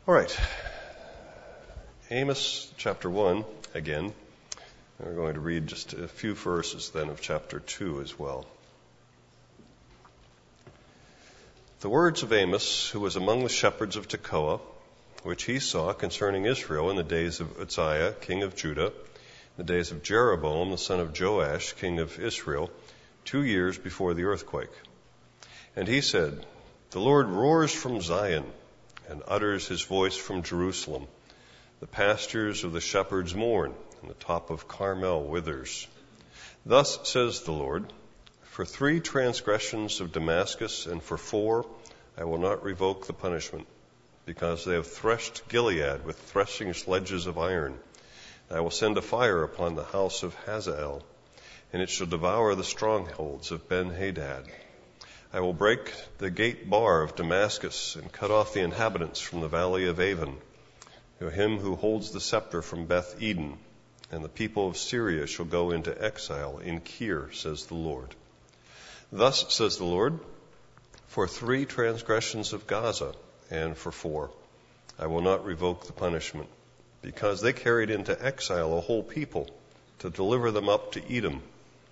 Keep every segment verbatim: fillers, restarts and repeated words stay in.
All right. Amos chapter one again. We're going to read just a few verses then of chapter two as well. The words of Amos, who was among the shepherds of Tekoa, which he saw concerning Israel in the days of Uzziah, king of Judah, in the days of Jeroboam, the son of Joash, king of Israel, two years before the earthquake. And he said, The Lord roars from Zion and utters his voice from Jerusalem. The pastures of the shepherds mourn, and the top of Carmel withers. Thus says the Lord, For three transgressions of Damascus, and for four, I will not revoke the punishment, because they have threshed Gilead with threshing sledges of iron. I will send a fire upon the house of Hazael, and it shall devour the strongholds of Ben-Hadad. I will break the gate bar of Damascus, and cut off the inhabitants from the valley of Avon, to him who holds the scepter from Beth Eden, and the people of Syria shall go into exile in Kir, says the Lord. Thus says the Lord, For three transgressions of Gaza, and for four, I will not revoke the punishment, because they carried into exile a whole people, to deliver them up to Edom.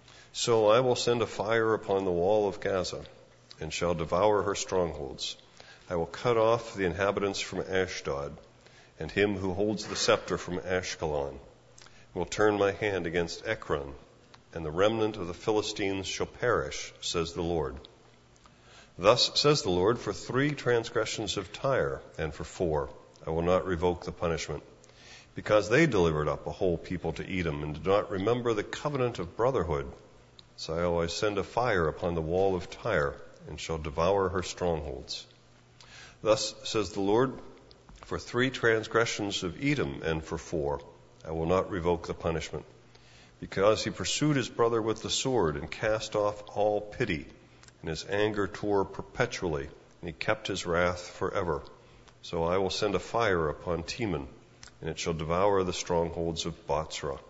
So I will send a fire upon the wall of Gaza, and shall devour her strongholds. I will cut off the inhabitants from Ashdod, and him who holds the scepter from Ashkelon. I will turn my hand against Ekron, and the remnant of the Philistines shall perish, says the Lord. Thus says the Lord, For three transgressions of Tyre, and for four, I will not revoke the punishment, because they delivered up a whole people to Edom, and did not remember the covenant of brotherhood. So I will send a fire upon the wall of Tyre, and shall devour her strongholds. Thus says the Lord, For three transgressions of Edom, and for four, I will not revoke the punishment, because he pursued his brother with the sword, and cast off all pity, and his anger tore perpetually, and he kept his wrath forever. So I will send a fire upon Teman, and it shall devour the strongholds of Bozrah.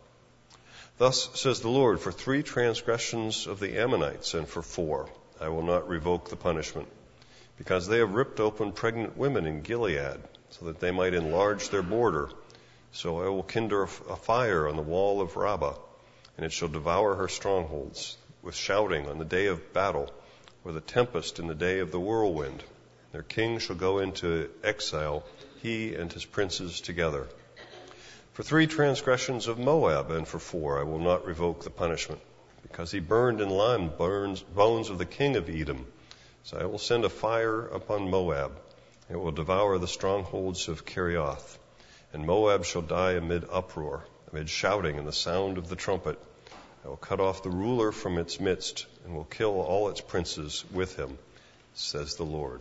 Thus says the Lord, For three transgressions of the Ammonites, and for four, I will not revoke the punishment, because they have ripped open pregnant women in Gilead, so that they might enlarge their border. So I will kindle a fire on the wall of Rabbah, and it shall devour her strongholds, with shouting on the day of battle, with a tempest in the day of the whirlwind. Their king shall go into exile, he and his princes together. For three transgressions of Moab, and for four, I will not revoke the punishment, because he burned in lime burns, bones of the king of Edom. So I will send a fire upon Moab. It will devour the strongholds of Kerioth. And Moab shall die amid uproar, amid shouting and the sound of the trumpet. I will cut off the ruler from its midst, and will kill all its princes with him, says the Lord.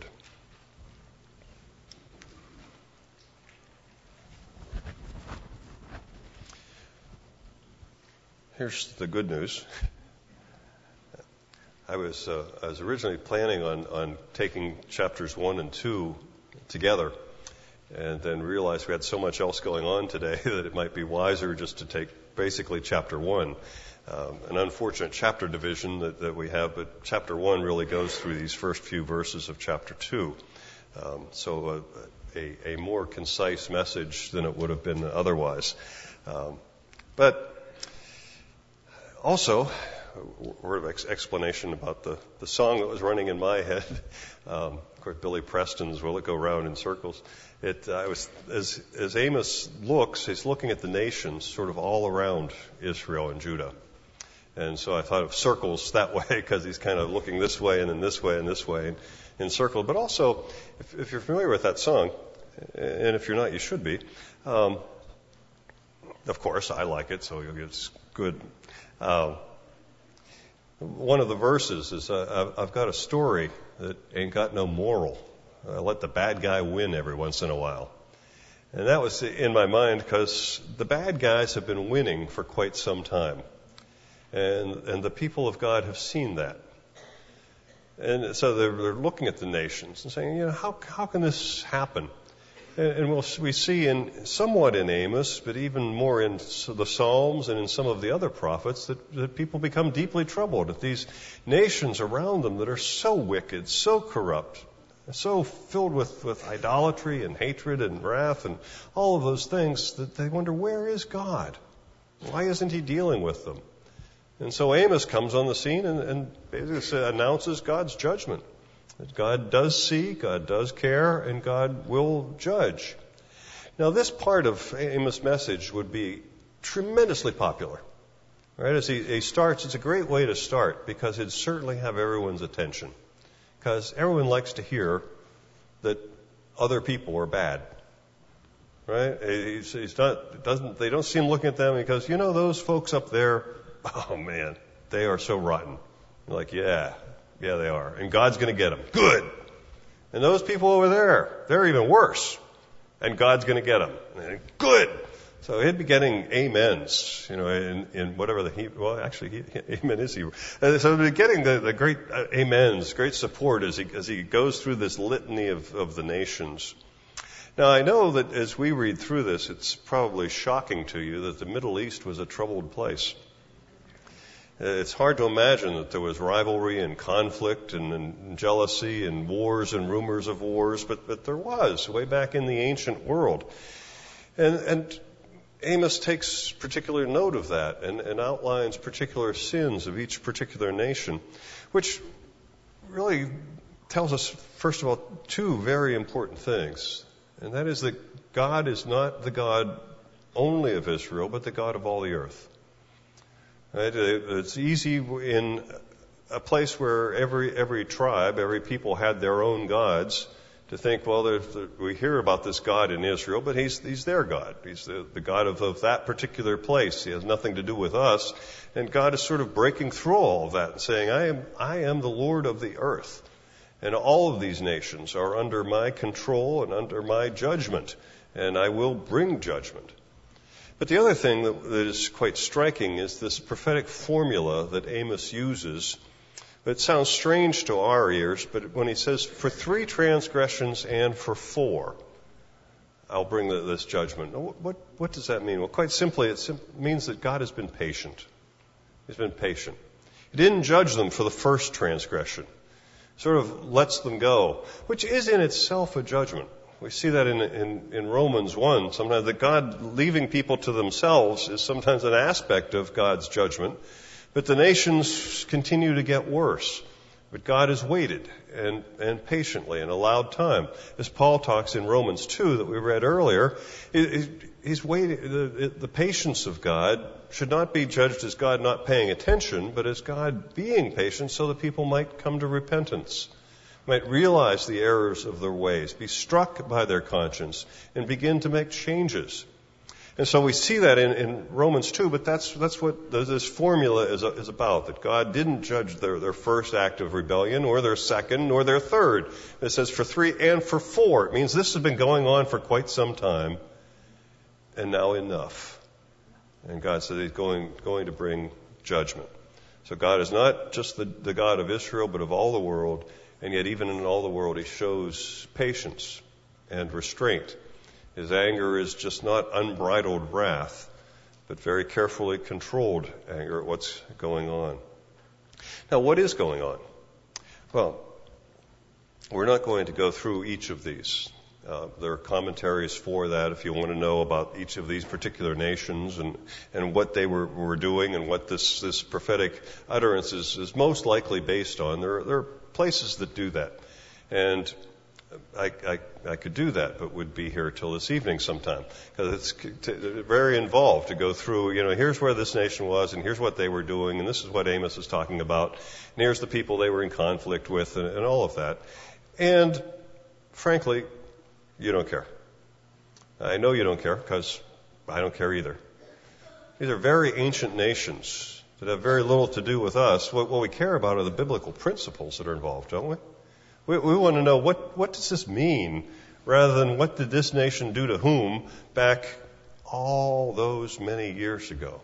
Here's the good news. I was uh, I was originally planning on, on taking chapters one and two together, and then realized we had so much else going on today that it might be wiser just to take basically chapter one. Um, an unfortunate chapter division that, that we have, but chapter one really goes through these first few verses of chapter two. Um, so uh, a, a more concise message than it would have been otherwise. Um, but also, a word of ex- explanation about the, the song that was running in my head. Um, of course, Billy Preston's "Will It Go Round in Circles?" It, I was as as Amos looks, he's looking at the nations sort of all around Israel and Judah, and so I thought of circles that way because he's kind of looking this way and then this way and this way in circle. But also, if, if you're familiar with that song, and if you're not, you should be. Um, of course, I like it, so it's good. Uh, One of the verses is, uh, I've got a story that ain't got no moral. I let the bad guy win every once in a while. And that was in my mind because the bad guys have been winning for quite some time. And and the people of God have seen that. And so they're, they're looking at the nations and saying, you know, how how can this happen? And we'll, we see in somewhat in Amos, but even more in the Psalms and in some of the other prophets, that, that people become deeply troubled at these nations around them that are so wicked, so corrupt, so filled with, with idolatry and hatred and wrath and all of those things that they wonder, where is God? Why isn't he dealing with them? And so Amos comes on the scene and, and basically announces God's judgment. That God does see, God does care, and God will judge. Now, this part of Amos' message would be tremendously popular. Right? As he, he starts, it's a great way to start because it'd certainly have everyone's attention. Because everyone likes to hear that other people are bad. Right? He's, he's not, doesn't, they don't see him looking at them because, you know, those folks up there, oh man, they are so rotten. You're like, yeah, yeah, they are. And God's going to get them. Good. And those people over there, they're even worse. And God's going to get them. And good. So he'd be getting amens, you know, in, in whatever the Hebrew, well, actually, he, amen is Hebrew. Uh, so he'd be getting the, the great uh, amens, great support as he, as he goes through this litany of, of the nations. Now, I know that as we read through this, it's probably shocking to you that the Middle East was a troubled place. It's hard to imagine that there was rivalry and conflict and, and jealousy and wars and rumors of wars, but, but there was way back in the ancient world. And, and Amos takes particular note of that and, and outlines particular sins of each particular nation, which really tells us, first of all, two very important things. And that is that God is not the God only of Israel, but the God of all the earth. Right? It's easy in a place where every every tribe, every people had their own gods to think, well, there's, we hear about this God in Israel, but he's he's their God. He's the, the God of, of that particular place. He has nothing to do with us. And God is sort of breaking through all of that and saying, I am I am the Lord of the earth. And all of these nations are under my control and under my judgment. And I will bring judgment. But the other thing that, that is quite striking is this prophetic formula that Amos uses. It sounds strange to our ears, but when he says, for three transgressions and for four, I'll bring the, this judgment. What, what, what does that mean? Well, quite simply, it sim- means that God has been patient. He's been patient. He didn't judge them for the first transgression. Sort of lets them go, which is in itself a judgment. We see that in, in, in Romans one. Sometimes that God leaving people to themselves is sometimes an aspect of God's judgment. But the nations continue to get worse. But God has waited and, and patiently and allowed time. As Paul talks in Romans two that we read earlier, he's waiting. The, the patience of God should not be judged as God not paying attention, but as God being patient so that people might come to repentance, might realize the errors of their ways, be struck by their conscience, and begin to make changes. And so we see that in, in Romans two, but that's that's what this formula is, is about, that God didn't judge their, their first act of rebellion, or their second, nor their third. It says for three and for four. It means this has been going on for quite some time, and now enough. And God said he's going, going to bring judgment. So God is not just the, the God of Israel, but of all the world, and yet even in all the world he shows patience and restraint. His anger is just not unbridled wrath, but very carefully controlled anger at what's going on. Now, what is going on? Well, we're not going to go through each of these. Uh, there are commentaries for that if you want to know about each of these particular nations and, and what they were, were doing and what this, this prophetic utterance is, is most likely based on. There, there are places that do that. And I, I, I could do that, but would be here till this evening sometime, because it's t- very involved to go through, you know, here's where this nation was, and here's what they were doing, and this is what Amos is talking about, and here's the people they were in conflict with, and, and all of that. And, frankly, you don't care. I know you don't care, because I don't care either. These are very ancient nations that have very little to do with us. What, what we care about are the biblical principles that are involved, don't we? We, we want to know what, what does this mean, rather than what did this nation do to whom back all those many years ago.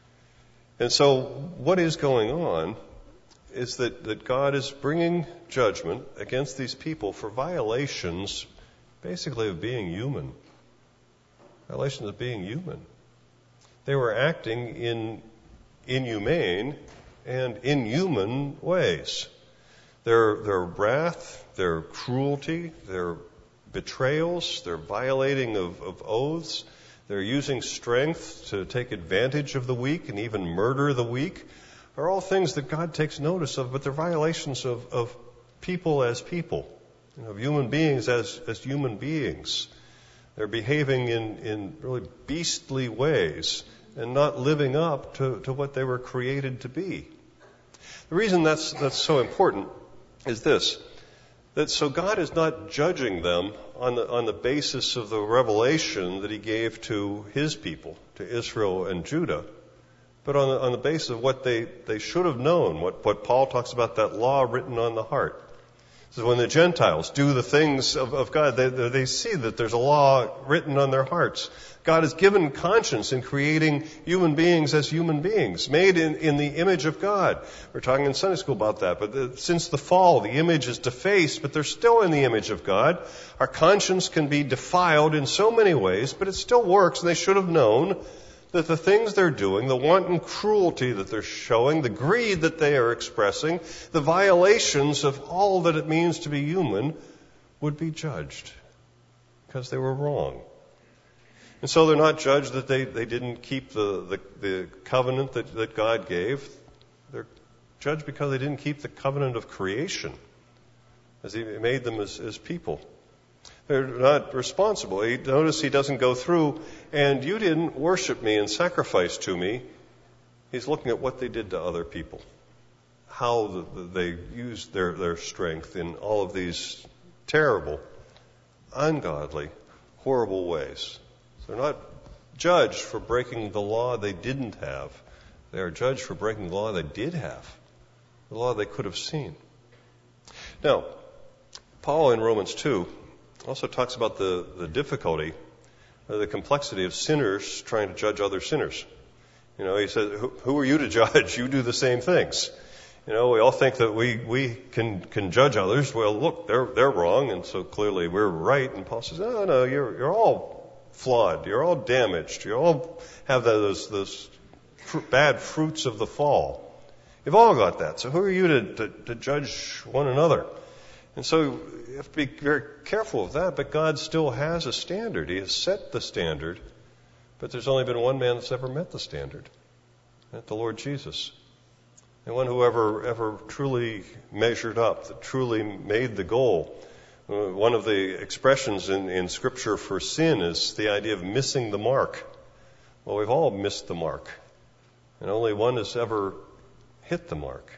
And so what is going on is that, that God is bringing judgment against these people for violations basically of being human. Violations of being human. They were acting in inhumane and inhuman ways. Their, their wrath, their cruelty, their betrayals, their violating of, of oaths, their using strength to take advantage of the weak and even murder the weak are all things that God takes notice of, but they're violations of, of people as people, you know, of human beings as, as human beings. They're behaving in, in really beastly ways and not living up to, to what they were created to be. The reason that's, that's so important is this, that so God is not judging them on the, on the basis of the revelation that he gave to his people, to Israel and Judah, but on the, on the basis of what they, they should have known, what, what Paul talks about, that law written on the heart. So when the Gentiles do the things of, of God, they, they see that there's a law written on their hearts. God has given conscience in creating human beings as human beings, made in, in the image of God. We're talking in Sunday school about that. But the, since the fall, the image is defaced, but they're still in the image of God. Our conscience can be defiled in so many ways, but it still works, and they should have known that the things they're doing, the wanton cruelty that they're showing, the greed that they are expressing, the violations of all that it means to be human would be judged because they were wrong. And so they're not judged that they, they didn't keep the, the, the covenant that, that God gave. They're judged because they didn't keep the covenant of creation as he made them as, as people. They're not responsible. He, notice he doesn't go through, and you didn't worship me and sacrifice to me. He's looking at what they did to other people, how the, the, they used their, their strength in all of these terrible, ungodly, horrible ways. So they're not judged for breaking the law they didn't have. They are judged for breaking the law they did have, the law they could have seen. Now, Paul in Romans two also talks about the, the difficulty, uh, the complexity of sinners trying to judge other sinners. You know, he says, who, who are you to judge? You do the same things. You know, we all think that we, we can, can judge others. Well, look, they're, they're wrong, and so clearly we're right. And Paul says, no, no, you're, you're all flawed. You're all damaged. You all have those, those fr- bad fruits of the fall. You've all got that. So who are you to, to, to judge one another? And so you have to be very careful of that, but God still has a standard. He has set the standard, but there's only been one man that's ever met the standard, that's the Lord Jesus. And one who ever, ever truly measured up, that truly made the goal. Uh, one of the expressions in, in Scripture for sin is the idea of missing the mark. Well, we've all missed the mark, and only one has ever hit the mark.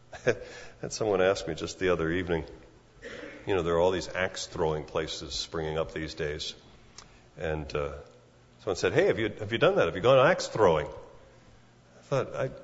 Had someone ask me just the other evening, you know, there are all these axe-throwing places springing up these days. And uh, someone said, hey, have you have you done that? Have you gone axe-throwing? I thought, I,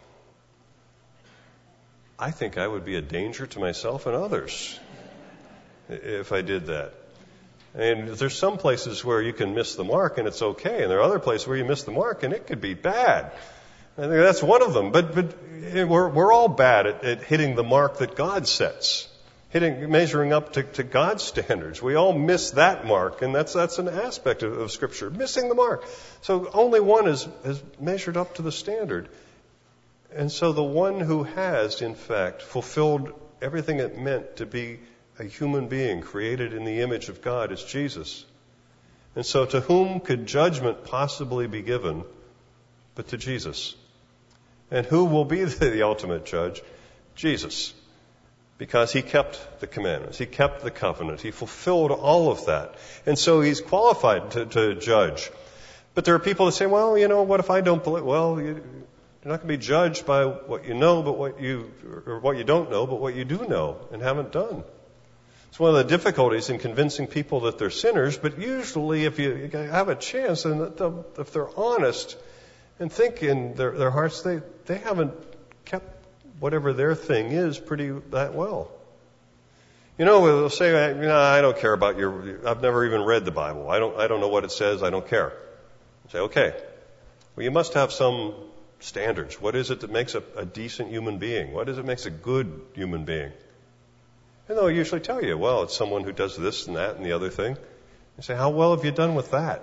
I think I would be a danger to myself and others if I did that. And there's some places where you can miss the mark and it's okay, and there are other places where you miss the mark and it could be bad. I think that's one of them. But but we're we're all bad at, at hitting the mark that God sets. Hitting, measuring up to, to God's standards. We all miss that mark, and that's that's an aspect of, of Scripture, missing the mark. So only one has, has measured up to the standard. And so the one who has, in fact, fulfilled everything it meant to be a human being created in the image of God is Jesus. And so to whom could judgment possibly be given but to Jesus? And who will be the, the ultimate judge? Jesus. Because he kept the commandments, he kept the covenant, he fulfilled all of that. And so he's qualified to, to judge. But there are people that say, well, you know, what if I don't believe? Well, you, you're not going to be judged by what you know, but what you, or what you don't know, but what you do know and haven't done. It's one of the difficulties in convincing people that they're sinners, but usually if you have a chance, and if they're honest and think in their, their hearts, they, they haven't kept whatever their thing is pretty that well. You know, they'll say, you know, I don't care about your, I've never even read the Bible. I don't, I don't know what it says. I don't care. You say, okay. Well, you must have some standards. What is it that makes a, a decent human being? What is it that makes a good human being? And they'll usually tell you, well, it's someone who does this and that and the other thing. You say, how well have you done with that?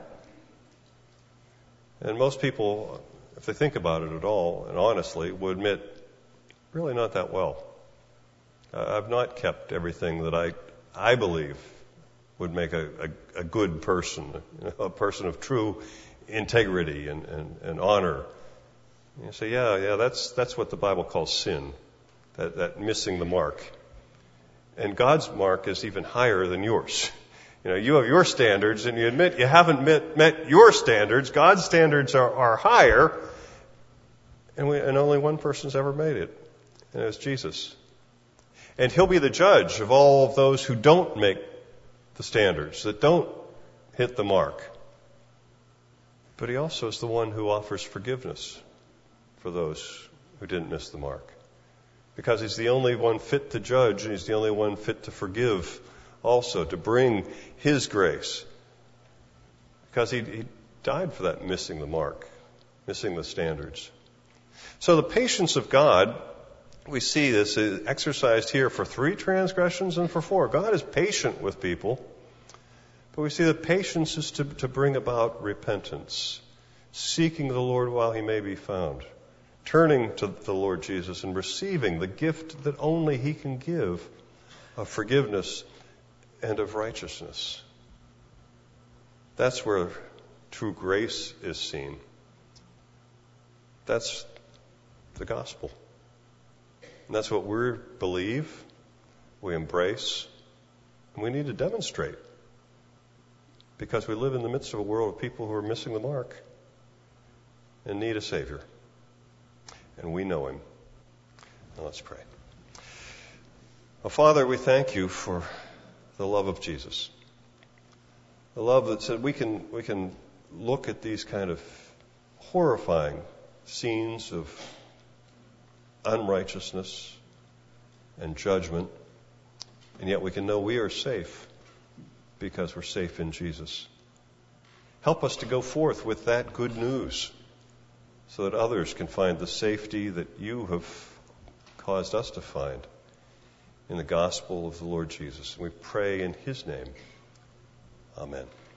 And most people, if they think about it at all, and honestly, would admit, really not that well. Uh, I've not kept everything that I, I believe would make a, a, a good person, you know, a person of true integrity and, and, and honor. You say, yeah, yeah, that's, that's what the Bible calls sin, that, that missing the mark. And God's mark is even higher than yours. You know, you have your standards and you admit you haven't met, met your standards. God's standards are, are higher. And, we, and only one person's ever made it. And it's Jesus. And He'll be the judge of all of those who don't make the standards, that don't hit the mark. But He also is the one who offers forgiveness for those who didn't miss the mark. Because He's the only one fit to judge, and He's the only one fit to forgive also, to bring His grace. Because He, he died for that missing the mark, missing the standards. So the patience of God, we see this is exercised here for three transgressions and for four. God is patient with people, but we see that patience is to, to bring about repentance, seeking the Lord while He may be found, turning to the Lord Jesus and receiving the gift that only He can give of forgiveness and of righteousness. That's where true grace is seen. That's the gospel. And that's what we believe, we embrace, and we need to demonstrate. Because we live in the midst of a world of people who are missing the mark and need a Savior. And we know Him. Now let's pray. Well, Father, we thank You for the love of Jesus. The love that said we can, we can look at these kind of horrifying scenes of unrighteousness and judgment, and yet we can know we are safe because we're safe in Jesus. Help us to go forth with that good news so that others can find the safety that You have caused us to find in the gospel of the Lord Jesus. And we pray in His name. Amen.